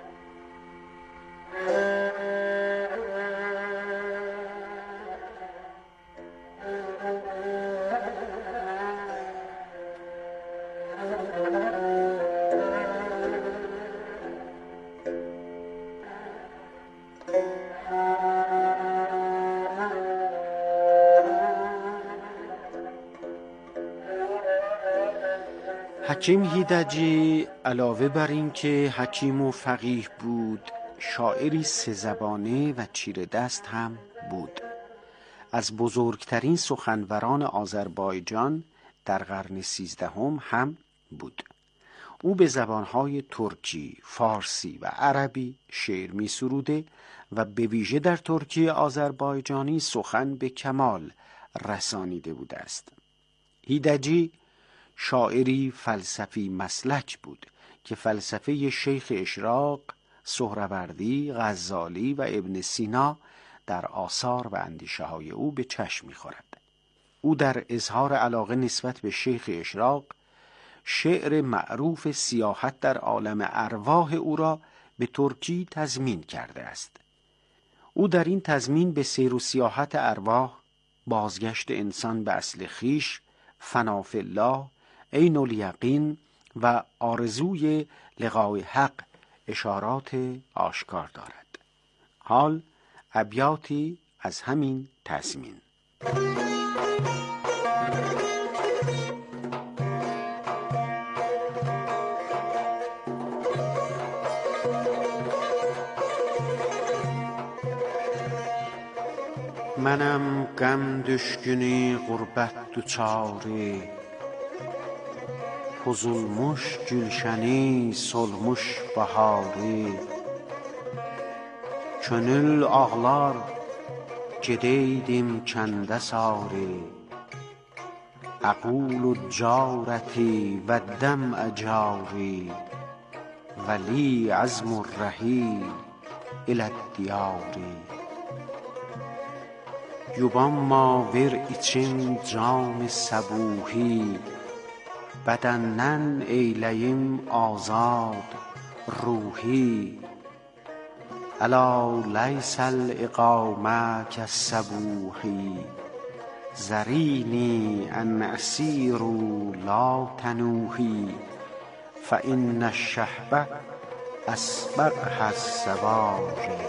S7: حکیم هیدجی علاوه بر این که حکیم و فقیه بود، شاعری سه زبانه و چیره دست هم بود. از بزرگترین سخنوران آذربایجان در قرن سیزدهم هم بود. او به زبانهای ترکی، فارسی و عربی شعر می سروده و به ویژه در ترکی آذربایجانی سخن به کمال رسانیده بوده است. هیدجی شاعری فلسفی مسلک بود که فلسفه شیخ اشراق، سهروردی، غزالی و ابن سینا در آثار و اندیشه های او به چشم می‌خورد. او در اظهار علاقه نسبت به شیخ اشراق، شعر معروف سیاحت در عالم ارواح او را به ترکی تضمین کرده است. او در این تضمین به سیر و سیاحت ارواح، بازگشت انسان به اصل خویش، فنا فی الله، عین الیقین و آرزوی لقای حق اشارات آشکار دارد. حال ابیاتی از همین تضمین. منم غم düşkünü غربت دوچاره، فزونمش گلشنی solmuş baharı. Könül ağlar gedeydim kəndə sarı، aqulu carəti və dəmə cari، vəli azmur rəhil ilə diyari. Yubanma ver içim cam səbuhi، bədəndən eyləyim azad ruhi. الا لیس الاقامه كالصبوح، زرینی ان اسیر لا تنوحی، فان الشهب اسبقها السواری.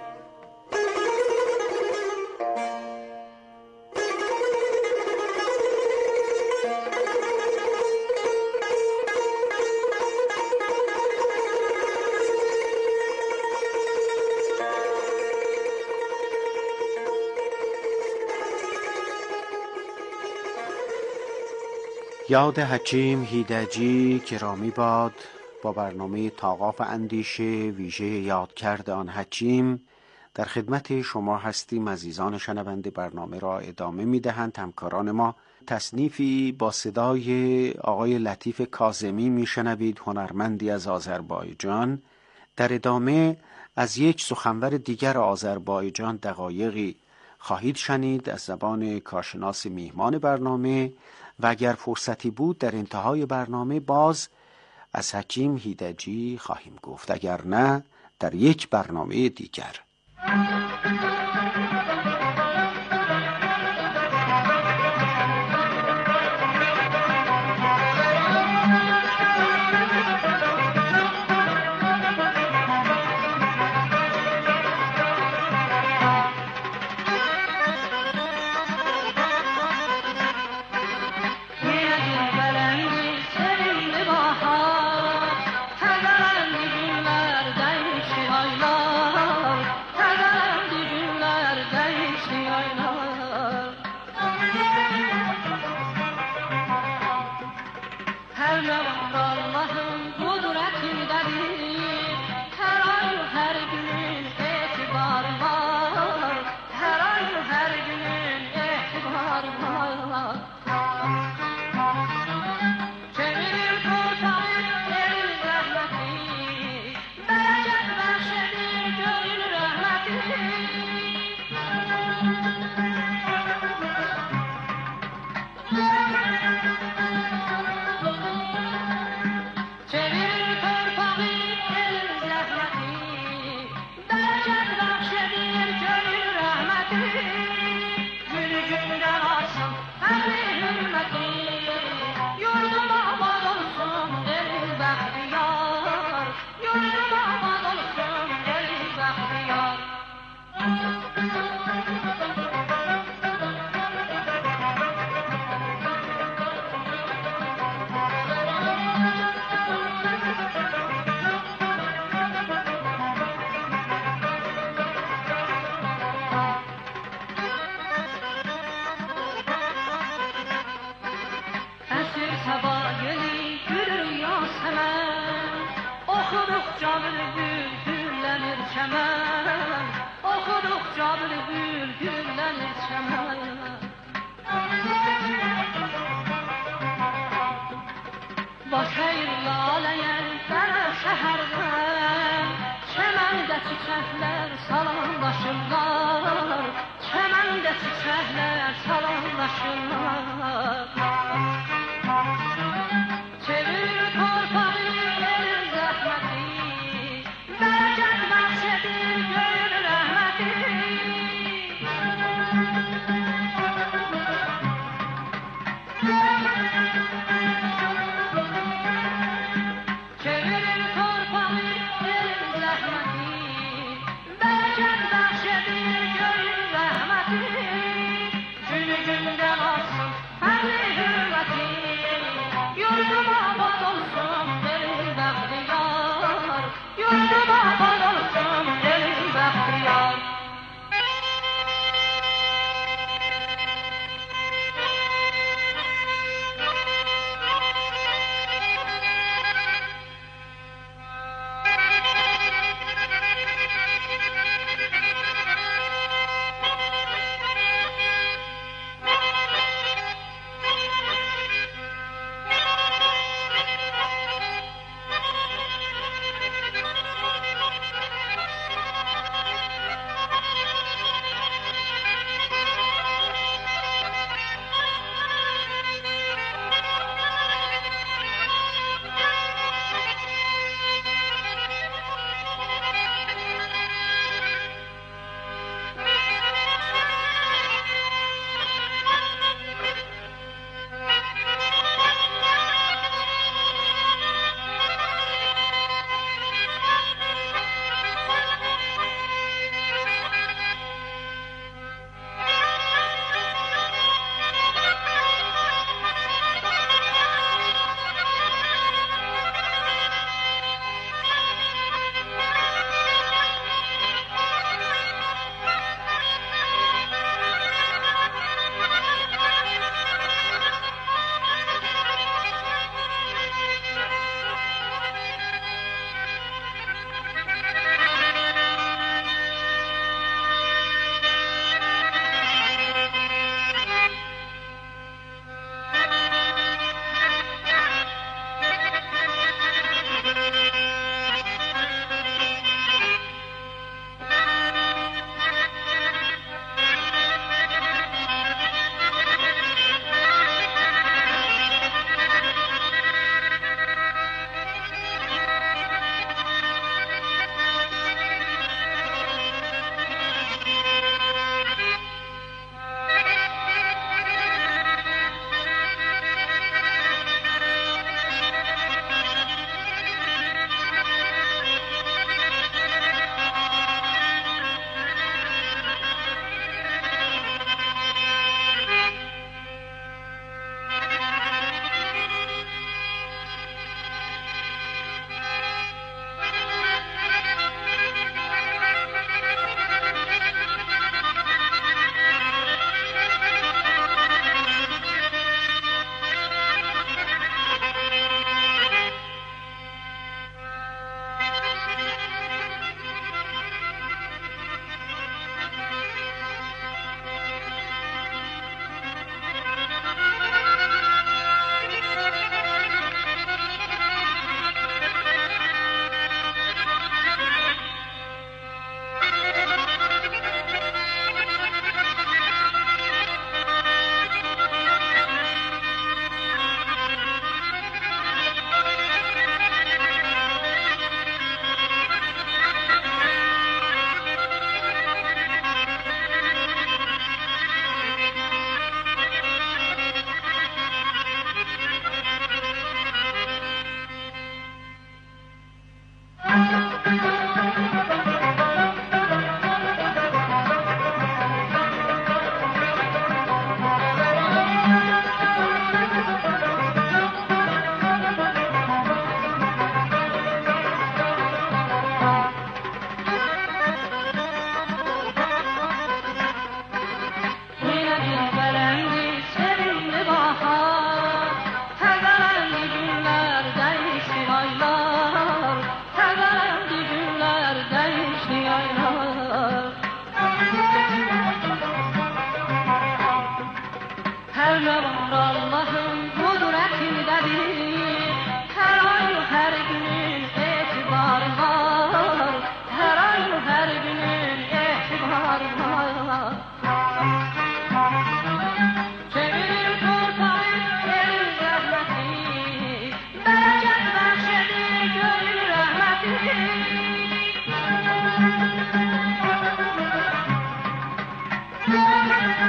S7: یاد حکیم هیدجی گرامی باد. با برنامه طاقاف اندیشه ویژه یادکرد آن حکیم در خدمت شما هستیم. عزیزان شنونده، برنامه را ادامه می‌دهند همکاران ما. تصنیفی با صدای آقای لطیف کاظمی میشنوید، هنرمندی از آذربایجان. در ادامه از یک سخنور دیگر آذربایجان دقایقی خواهید شنید از زبان کارشناس میهمان برنامه، و اگر فرصتی بود در انتهای برنامه باز از حکیم هیدجی خواهیم گفت، اگر نه در یک برنامه دیگر.
S11: bəxti yaylar. Hər nə var Allahın qudrətindədir, hər ay, hər günün etibarı var, hər ay, hər günün etibarı var. Çevirir torpağı elin rəhməti, bərəkət bəxş edir gönül rəhməti. Çevirir torpağı elin rəhməti, bərəkət bəxş edir gönül rəhməti. Günü gündən artsın əmri hürməti, yurdum abad olsun elin bəxtiyar, yurdum abad olsun elin bəxtiyar. Əsir səbayeli gülür yasəmən, oxuduqca bülbül güllənir çəmən, oxuduqca bülbül güllənir çəmən. Baş əyir laləyən qara şəhərdən, çəməndə çiçəklər salamlaşırlar, çəməndə çiçəklər salamlaşırlar. Çevirir torpağı elin zəhməti, bərəkət bəxş edir gönül rəhməti. Çevirir torpağı elin zəhməti, bərəkət bəxş edir gönül rəhməti. Günü gündən artsın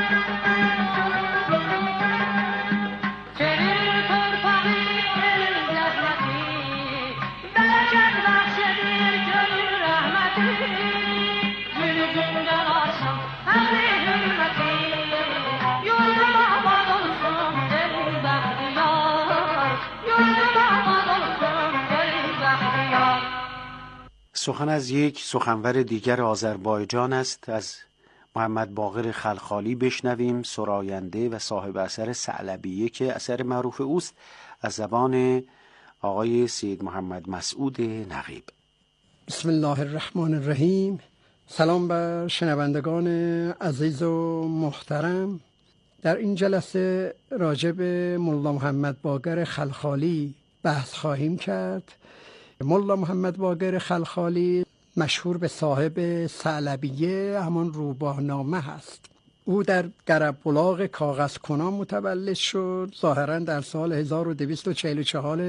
S7: سخن از یک سخنور دیگر آذربایجان است. از محمد باقر خلخالی بشنویم، سراینده و صاحب اثر ثعلبیه که اثر معروف اوست، از زبان آقای سید محمد مسعود نقیب.
S12: بسم الله الرحمن الرحیم. سلام بر شنوندگان عزیز و محترم. در این جلسه راجع به ملا محمد باقر خلخالی بحث خواهیم کرد. ملا محمد باقر خلخالی مشهور به صاحب ثعلبیه، همان روباهنامه هست. او در گربلاغ کاغذکنان متولد شد، ظاهرا در سال هزار و دویست و چهل و چهار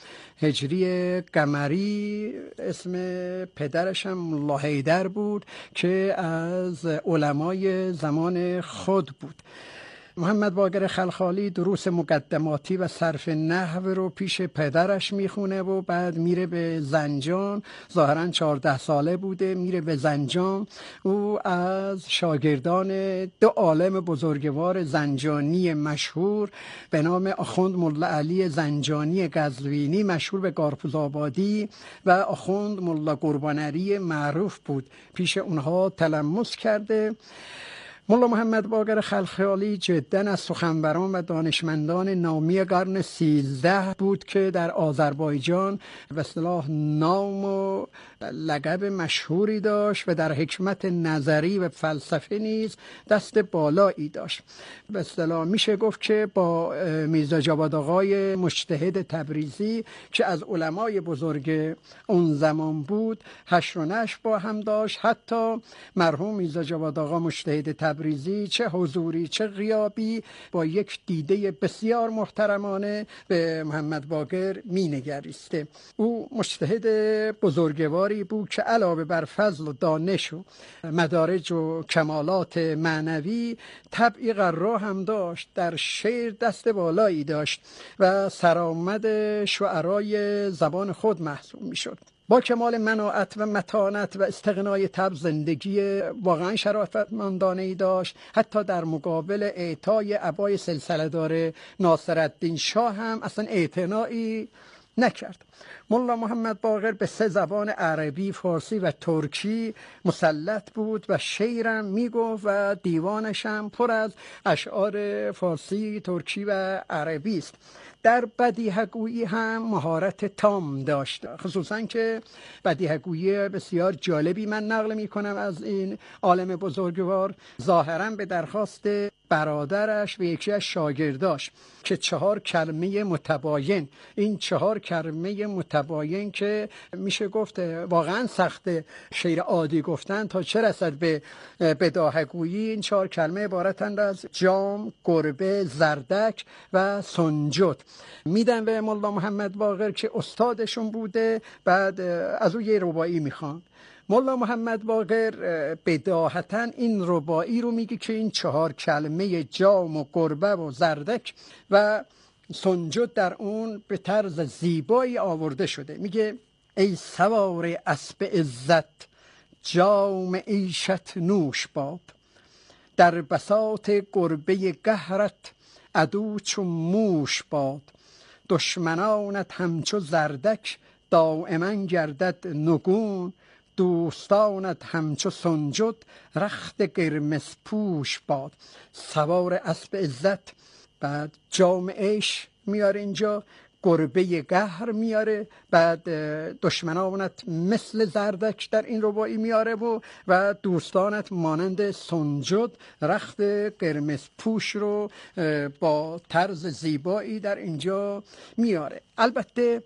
S12: هجری قمری. اسم پدرش هم ملا حیدر بود که از علمای زمان خود بود. محمد باقر خلخالی دروس مقدماتی و صرف نحو رو پیش پدرش میخونه و بعد میره به زنجان. ظاهرا چهارده ساله بوده، میره به زنجان. او از شاگردان دو عالم بزرگوار زنجانی مشهور به نام آخوند ملا علی زنجانی قزوینی مشهور به گارپوزآبادی و آخوند ملا قربانری معروف بود، پیش اونها تلمس کرده. ملا محمد باقر خلخالی جدا از سخنوران و دانشمندان نامی قرن سیزده بود که در آذربایجان به اصطلاح نام و لقب مشهوری داشت و در حکمت نظری و فلسفه نیز دست بالایی داشت. به اصطلاح میشه گفت که با میرزا جواد آقای مجتهد تبریزی که از علمای بزرگ اون زمان بود حشر و نشر با هم داشت. حتی مرحوم میرزا جواد آقا مجتهد تبریزی چه حضوری چه غیابی با یک دیده بسیار محترمانه به محمد باقر مینگریسته. او مجتهد بزرگواری بود که علاوه بر فضل و دانش و مدارج و کمالات معنوی طبعی قرا هم داشت. در شعر دست بالایی داشت و سرآمد شعرای زبان خود محسوب میشد. با کمال مناعت و متانت و استغنای طبع زندگی واقعا شرافتمندانه‌ای داشت. حتی در مقابل اعطای عبای سلسله‌دار ناصرالدین شاه هم اصلا اعتنایی نکرد. ملا محمد باقر به سه زبان عربی، فارسی و ترکی مسلط بود و شعرم میگفت و دیوانش هم پر از اشعار فارسی، ترکی و عربی است. در بدیه‌گویی هم مهارت تام داشت، خصوصا که بدیه‌گویی بسیار جالبی من نقل میکنم از این عالم بزرگوار. ظاهرا به درخواست برادرش و یکی از شاگرداش که چهار کلمه متباین، این چهار کلمه متباین که میشه گفت واقعا سخت شعر عادی گفتن تا چه رسد به بداهه‌گویی، این چهار کلمه عبارتند از جام، گربه، زردک و سنجد. میدن به ملا محمد باقر که استادشون بوده، بعد از او یه رباعی میخوان. ملا محمد باقر بداهتا این رباعی رو میگه که این چهار کلمه جام و گربه و زردک و سنجد در اون به طرز زیبایی آورده شده. میگه ای سوار اسب عزت جام عیشت نوش باد، در بساط گربه قهرت عدو چون موش باد، دشمنانت همچو زردک دائما گردد نگون، دوستانت همچو سنجد رخت قرمز پوش باد. سوار اسب عزت، بعد جام عیش میاره اینجا، گربه قهر میاره، بعد دشمنانت مثل زردک در این رباعی میاره و و دوستانت مانند سنجد رخت قرمز پوش رو با طرز زیبایی در اینجا میاره. البته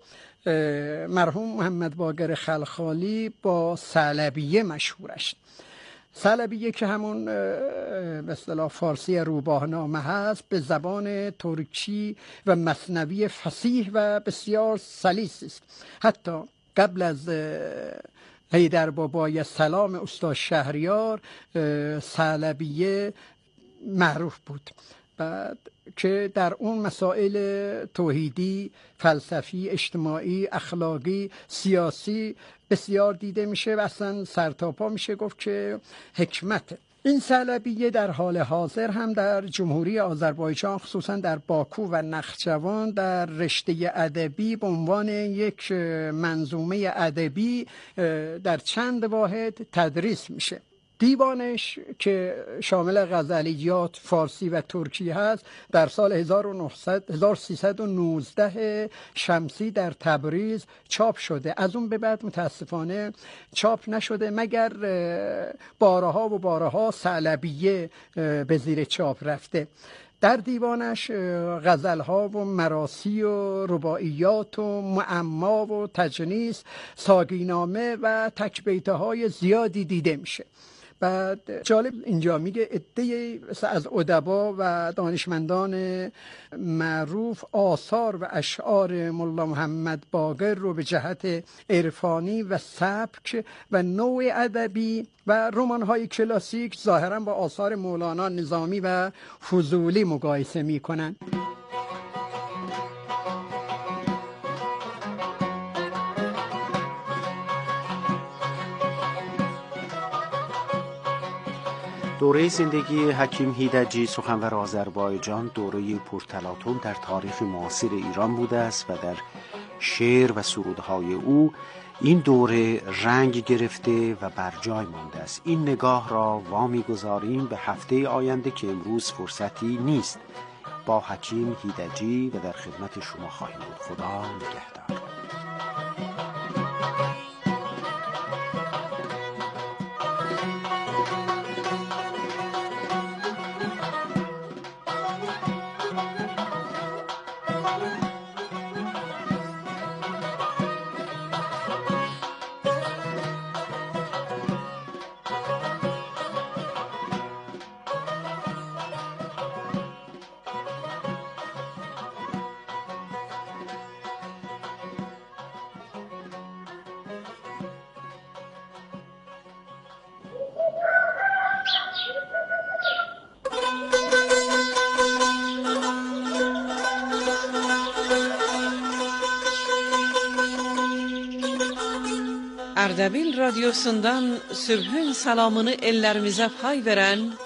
S12: مرحوم محمد باقر خلخالی با ثعلبیه مشهورش. ثعلبیه که همون به اصطلاح فارسی روباهنامه هست، به زبان ترکی و مثنوی فصیح و بسیار سلیس است. حتی قبل از حیدر بابای سلام استاد شهریار، ثعلبیه معروف بود. بعد که در اون مسائل توحیدی، فلسفی، اجتماعی، اخلاقی، سیاسی بسیار دیده میشه و اصلا سرتاپا میشه گفت که حکمت. این ثعلبیه در حال حاضر هم در جمهوری آذربایجان خصوصا در باکو و نخجوان در رشته ادبی به عنوان یک منظومه ادبی در چند واحد تدریس میشه. دیوانش که شامل غزلیات فارسی و ترکی هست در سال هزار و سیصد و نوزده شمسی در تبریز چاپ شده. از اون به بعد متاسفانه چاپ نشده مگر بارها و بارها ثعلبیه به زیر چاپ رفته. در دیوانش غزلها و مراسی و رباعیات و معما و تجنیس، ساقینامه و تکبیته های زیادی دیده میشه. بعد جالب اینجا میگه عده‌ای از ادبا و دانشمندان معروف آثار و اشعار ملا محمد باقر رو به جهت عرفانی و سبک و نوع ادبی و رمان‌های کلاسیک ظاهراً با آثار مولانا، نظامی و فضولی مقایسه میکنن.
S7: دوره زندگی حکیم هیدجی سخنور آذربایجان دوره پرتلاطم در تاریخ معاصر ایران بوده است و در شعر و سرودهای او این دوره رنگ گرفته و بر جای مانده است. این نگاه را وامی گذاریم به هفته آینده که امروز فرصتی نیست. با حکیم هیدجی و در خدمت شما خواهیم بود. خدا نگهدار.
S1: Ardabil radyosundan Sübhün salamını ellerimize pay veren